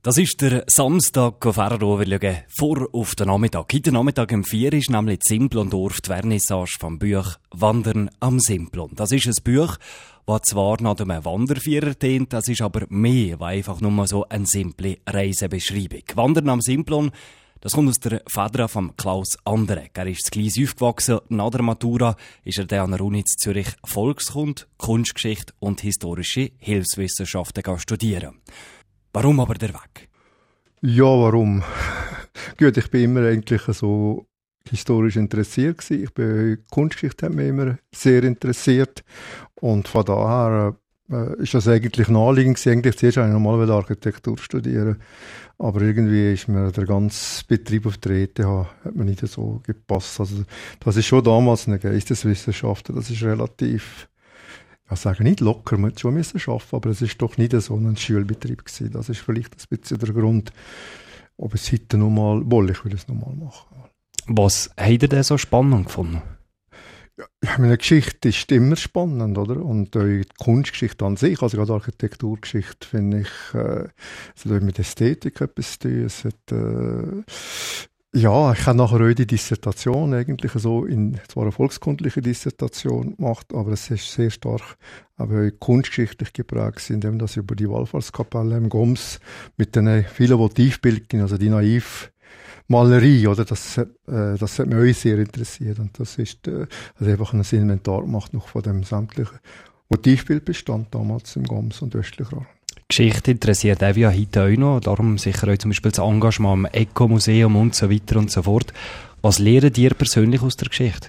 Das ist der Samstag auf Ferro. Wir schauen vor auf den Nachmittag. Heute Nachmittag um 4 ist nämlich in Simplondorf die Vernissage vom Buch «Wandern am Simplon». Das ist ein Buch, das zwar nach einem Wanderführer dient, das ist aber mehr, weil einfach nur so eine simple Reisebeschreibung. «Wandern am Simplon», das kommt aus der Feder von Klaus Anderegg. Er ist zu Gleis aufgewachsen. Nach der Matura ist er dann an der Uni Zürich Volkskunde, Kunstgeschichte und historische Hilfswissenschaften studieren. Warum aber der Weg? Ja, warum? Gut, ich bin immer eigentlich so historisch interessiert gewesen. Ich bin Kunstgeschichte hat mich immer sehr interessiert und von daher ist das eigentlich naheliegend gewesen. Eigentlich zuerst eigentlich normal Architektur studieren, aber irgendwie ist mir der ganze Betrieb auf der ETH hat mir nicht so gepasst. Also das ist schon damals eine Geisteswissenschaft, das ist relativ, ich sage nicht locker, man musste schon arbeiten, aber es ist doch nicht so ein Schulbetrieb gewesen. Das ist vielleicht ein bisschen der Grund, ob es heute nochmal, ich will es nochmal machen. Was habt ihr denn so spannend gefunden? Ja, meine Geschichte ist immer spannend, oder? Und die Kunstgeschichte an sich, also gerade Architekturgeschichte, finde ich, es hat mit Ästhetik etwas zu tun. Es hat, ja, ich habe nachher auch die Dissertation eigentlich so zwar eine volkskundliche Dissertation gemacht, aber es ist sehr stark aber kunstgeschichtlich geprägt, indem das über die Wallfahrtskapelle im Goms mit den vielen Motivbildern, also die Naivmalerie, oder? Das hat mich auch sehr interessiert. Und das ist, also einfach ein Inventar gemacht noch von dem sämtlichen Motivbildbestand damals im Goms und östlicher Aargau. Geschichte interessiert auch ja heute auch noch, darum sicher auch zum Beispiel das Engagement am Eco-Museum und so weiter und so fort. Was lernt ihr persönlich aus der Geschichte?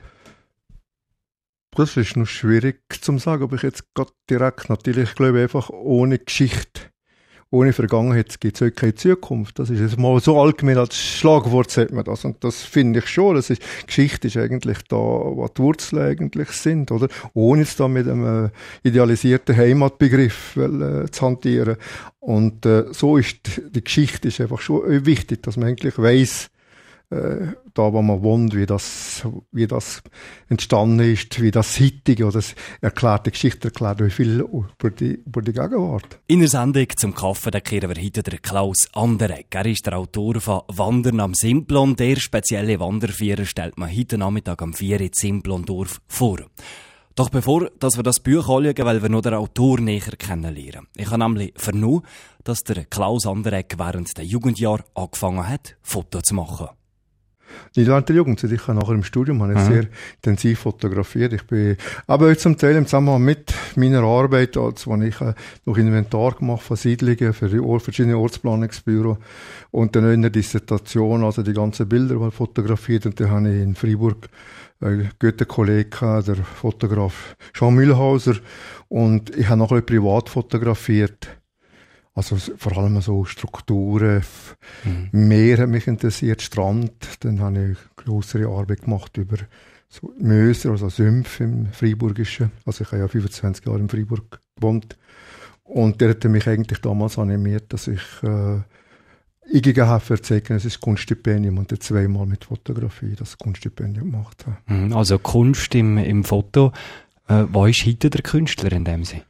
Das ist noch schwierig zu sagen, ob ich jetzt gerade direkt, natürlich, ich glaube einfach, ohne Geschichte, ohne Vergangenheit gibt es auch keine Zukunft. Das ist jetzt mal so allgemein als Schlagwort, sagt man das. Und das finde ich schon. Geschichte ist eigentlich da, was die Wurzeln eigentlich sind, oder? Ohne jetzt da mit einem idealisierten Heimatbegriff zu hantieren. Und so ist die Geschichte ist einfach schon wichtig, dass man eigentlich weiss, da wo man wohnt, wie das entstanden ist, wie das heutige, oder die Geschichte erklärt euch viel über die Gegenwart. In der Sendung zum Kaffee, da kehren wir heute den Klaus Anderegg. Er ist der Autor von «Wandern am Simplon». Der spezielle Wanderführer stellt man heute Nachmittag am 4 in Simplondorf vor. Doch bevor dass wir das Buch anschauen, weil wir noch den Autor näher kennenlernen. Ich habe nämlich vernommen, dass der Klaus Anderegg während der Jugendjahre angefangen hat, Fotos zu machen. Nicht während der Jugendzeit, ich habe nachher im Studium sehr intensiv fotografiert. Ich bin aber jetzt zum Teil im Zusammenhang mit meiner Arbeit, als wo ich noch Inventar gemacht von Siedlungen für die verschiedene Ortsplanungsbüro und dann in der Dissertation, also die ganzen Bilder fotografiert, und dann habe ich in Freiburg einen guten Kollegen, der Fotograf Jean Mühlhauser, und ich habe nachher privat fotografiert. Also vor allem so Strukturen, Meer hat mich interessiert, Strand. Dann habe ich grössere Arbeit gemacht über so Möser, also Sümpfe im Freiburgischen. Also ich habe ja 25 Jahre in Freiburg gewohnt. Und der hat mich eigentlich damals animiert, dass ich eingegeben habe für Zeichen, es ist Kunststipendium, und dann zweimal mit Fotografie das Kunststipendium gemacht habe. Also Kunst im Foto. Wo ist heute der Künstler in dem Sinne?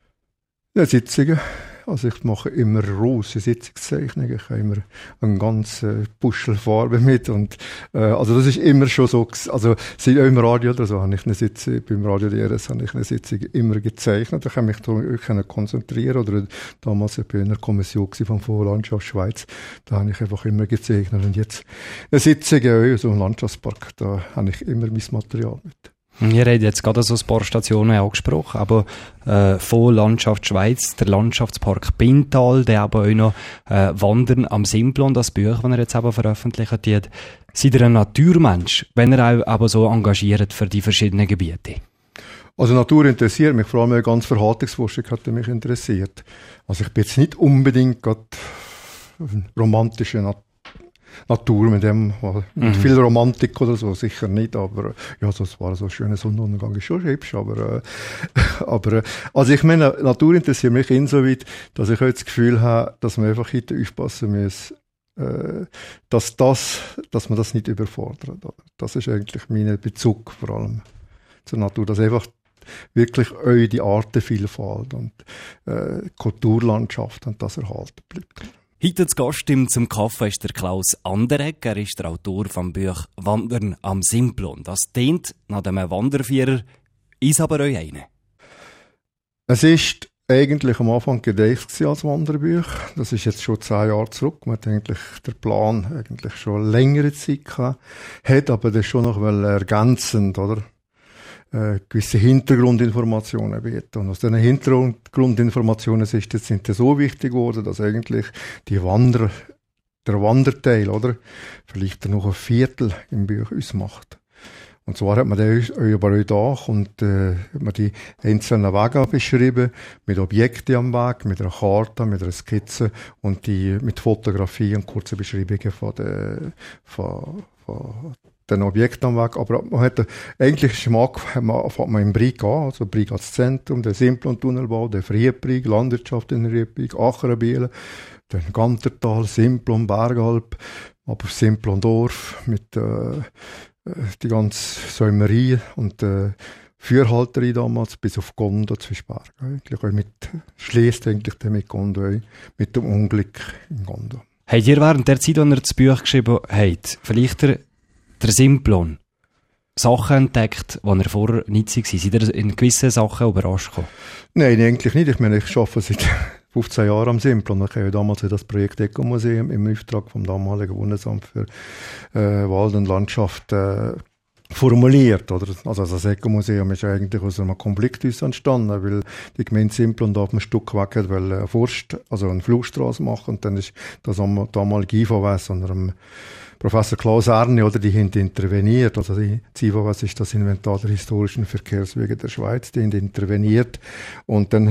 Ja, Sitzungen. Also ich mache immer grosse Sitzungszeichnungen, ich habe immer eine ganze Puschel Farbe mit, und also das ist immer schon so, also seit auch im Radio oder so habe ich eine Sitzung, beim Radio DRS habe ich eine Sitzung immer gezeichnet, ich kann mich da wirklich konzentrieren, oder damals war ich in einer Kommission vom Fonds Landschaft Schweiz, da habe ich einfach immer gezeichnet, und jetzt eine Sitzung, so ein Landschaftspark, da habe ich immer mein Material mit. Ihr habt jetzt gerade so ein paar Stationen angesprochen, aber von Landschaft Schweiz, der Landschaftspark Bintal, der aber auch noch Wandern am Simplon, das Buch, das er jetzt aber veröffentlicht hat. Seid ihr ein Naturmensch, wenn ihr auch aber so engagiert für die verschiedenen Gebiete? Also Natur interessiert mich, vor allem eine ganz Verhaltensforschung hat mich interessiert. Also ich bin jetzt nicht unbedingt gerade romantische Natur mit dem, mit viel Romantik oder so, sicher nicht, aber ja, das war so ein schöner Sonnenuntergang, ist schon hübsch, aber also ich meine, Natur interessiert mich insoweit, dass ich heute das Gefühl habe, dass wir einfach heute aufpassen müssen, dass man das nicht überfordert. Das ist eigentlich mein Bezug vor allem zur Natur, dass einfach wirklich auch die Artenvielfalt und Kulturlandschaft und das erhalten bleibt. Heute zu Gast zum Kaffee ist der Klaus Anderegg. Er ist der Autor vom Buch «Wandern am Simplon». Das klingt nach dem Wandervierer, ist aber euch eine. Es ist eigentlich am Anfang gedacht als Wanderbuch. Das ist jetzt schon 10 Jahre zurück. Man hat eigentlich den Plan eigentlich schon längere Zeit gehabt. Hat aber das schon noch ergänzend, oder? Gewisse Hintergrundinformationen bieten. Und aus diesen Hintergrundinformationen sind das so wichtig geworden, dass eigentlich der Wanderteil, oder? Vielleicht noch ein Viertel im Buch ausmacht. Und zwar hat man den über euch Dach und hat man die einzelnen Wege beschrieben, mit Objekten am Weg, mit einer Karte, mit einer Skizze und mit Fotografie und kurzen Beschreibungen von den Objekten am Weg. Aber man hat eigentlich fängt man im Brig an, also Brig als Zentrum, der Simplon-Tunnelbau, der Friedbrig, Landwirtschaft in Friedbrig, Acherenbielen, dann Gantertal, Simplon, Bergalp, aber Simplon-Dorf mit die ganze Säumerei und Fürhalterei damals bis auf Gondo zwischen Bergen. Eigentlich auch schließt eigentlich mit Gondo, mit dem Unglück in Gondo. Habt ihr während der Zeit, als ihr das Buch geschrieben habt, vielleicht der Simplon Sachen entdeckt, die ihr vorher nicht waren? Seid ihr in gewissen Sachen überrascht gekommen? Nein, eigentlich nicht. Ich meine, ich arbeite seit 15 Jahren am Simplon. Ich habe damals das Projekt Eco-Museum im Auftrag vom damaligen Bundesamt für Wald und Landschaft formuliert. Oder? Also das Eco-Museum ist eigentlich aus einem Konflikt entstanden, weil die Gemeinde Simplon da auf einem Stück weg hat, weil eine Flugstrasse machen. Und dann ist das damalige IVWS unter dem Professor Klaus Erni, oder, die haben interveniert. Also die IVWS ist das Inventar der historischen Verkehrswege der Schweiz, die haben interveniert. Und dann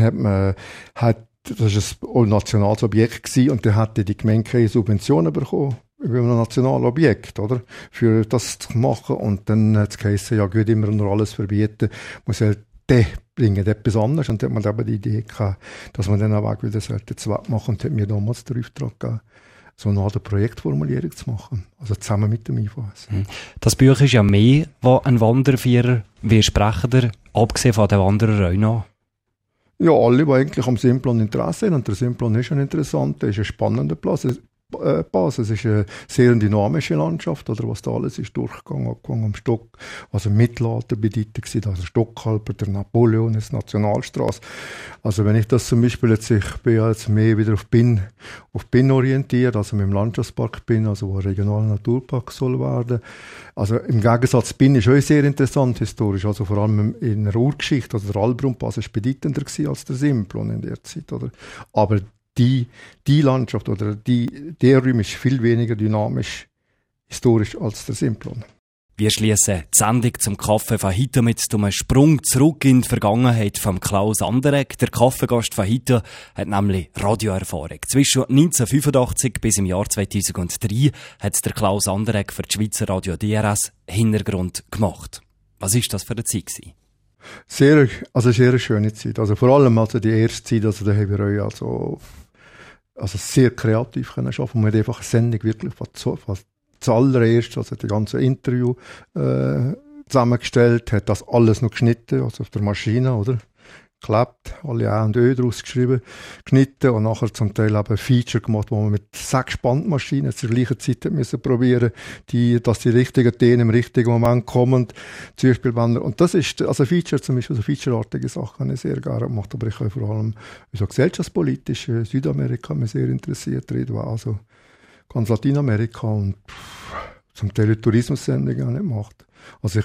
das war ein nationales Objekt gewesen, und dann hatte die Gemeinde keine Subventionen bekommen über ein nationales Objekt, oder? Für das zu machen. Und dann hat es geheißen, ja, gut, immer nur alles verbieten, muss halt bringen etwas anderes. Und dann hat man eben die Idee gehabt, dass man dann auch wieder zu machen, und hat mir damals den Auftrag gegeben, so eine Art Projektformulierung zu machen. Also zusammen mit dem IVS. Das Buch ist ja mehr, was ein Wandervierer, wie sprechen ihr, abgesehen von den Wanderer auch noch? Ja, alle, die eigentlich am Simplon Interesse haben. Und der Simplon ist ein interessanter, ist ein spannender Basis. Es ist eine sehr dynamische Landschaft, oder, was da alles ist durchgegangen, abgegangen am Stock, also im Mittelalter bedeutet war, also Stockhalber, der Napoleon, das Nationalstrasse. Also wenn ich das zum Beispiel ich bin jetzt mehr wieder auf Pinn orientiert, also mit dem Landschaftspark Pinn, also wo ein regionaler Naturpark soll werden. Also im Gegensatz, Pinn ist auch sehr interessant historisch, also vor allem in der Urgeschichte, also der Albrunpass ist bedeutender gewesen als der Simplon in der Zeit, oder? Aber die Landschaft oder der Raum ist viel weniger dynamisch historisch als der Simplon. Wir schließen die Sendung zum Kaffee von heute mit einem Sprung zurück in die Vergangenheit von Klaus Anderegg. Der Kaffeegast von heute hat nämlich Radioerfahrung. Zwischen 1985 bis im Jahr 2003 hat der Klaus Anderegg für die Schweizer Radio DRS Hintergrund gemacht. Was war das für eine Zeit gewesen? Sehr eine schöne Zeit. Also vor allem die erste Zeit, also da haben wir euch also sehr kreativ können arbeiten. Man hat einfach eine Sendung wirklich zuallererst, also die ganze Interview zusammengestellt, hat das alles noch geschnitten, also auf der Maschine, oder? Geklebt, alle A und Ö draus geschnitten und nachher zum Teil eben Feature gemacht, wo man mit 6 Bandmaschinen zur gleichen Zeit müssen probieren, dass die richtigen Themen im richtigen Moment kommen, Zuspielbänder. Und das ist, also Feature zum Beispiel, so Featureartige Sachen habe ich sehr gerne gemacht, aber ich habe vor allem so gesellschaftspolitisch Südamerika mich sehr interessiert, also ganz Lateinamerika und zum Teil Tourismussendungen habe ich gemacht. Also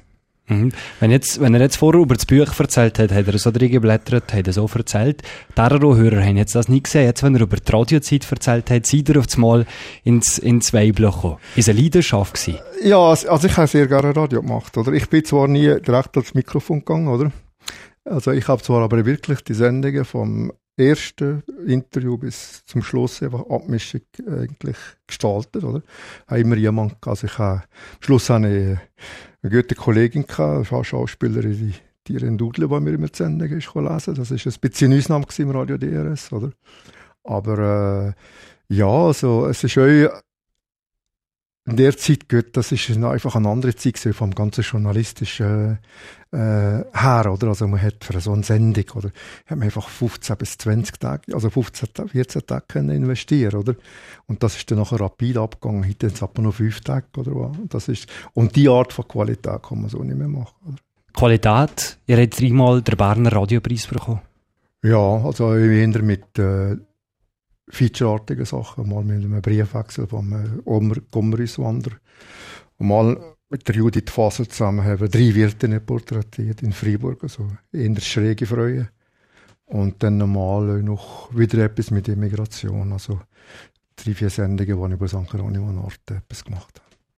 Wenn er jetzt vorher über das Buch erzählt hat, hat er so drin geblättert, hat er so erzählt. Die RRO-Hörer haben jetzt das nicht gesehen. Jetzt, wenn er über die Radiozeit erzählt hat, seid ihr auf einmal ins Weibler gekommen. Ist eine Leidenschaft gewesen? Ja, also ich habe sehr gerne Radio gemacht, oder? Ich bin zwar nie direkt ans Mikrofon gegangen, oder? Also ich habe zwar aber wirklich die Sendungen vom ersten Interview bis zum Schluss einfach Abmischung eigentlich gestaltet, oder? Ich habe immer jemanden, also am Schluss habe ich eine gute Kollegin gehabt, eine Schauspielerin, die ihren Dudle, die mir immer die Sendung ist, lesen. Das war ein bisschen Ausnahme im Radio DRS, oder? Aber ja, also es ist auch in der Zeit geht, das ist einfach eine andere Zeit vom ganzen journalistischen her, oder? Also man hat für so eine Sendung, oder, hat man einfach 15 bis 20 Tage, also 14 Tage können investieren, oder? Und das ist dann nachher rapid abgegangen. Heute sind es aber nur 5 Tage, oder was? Und die Art von Qualität kann man so nicht mehr machen, oder? Qualität, ihr habt 3-mal den Berner Radiopreis bekommen. Ja, also eher mit featureartigen Sachen, mal mit einem Briefwechsel vom Gommeriswander und mal mit der Judith Fasel zusammen haben wir 3 Wirte porträtiert in Freiburg, also eher schräge Freuen. Und dann normal noch wieder etwas mit Immigration, also 3-4 Sendungen, die ich bei St. Hieronymus etwas gemacht habe.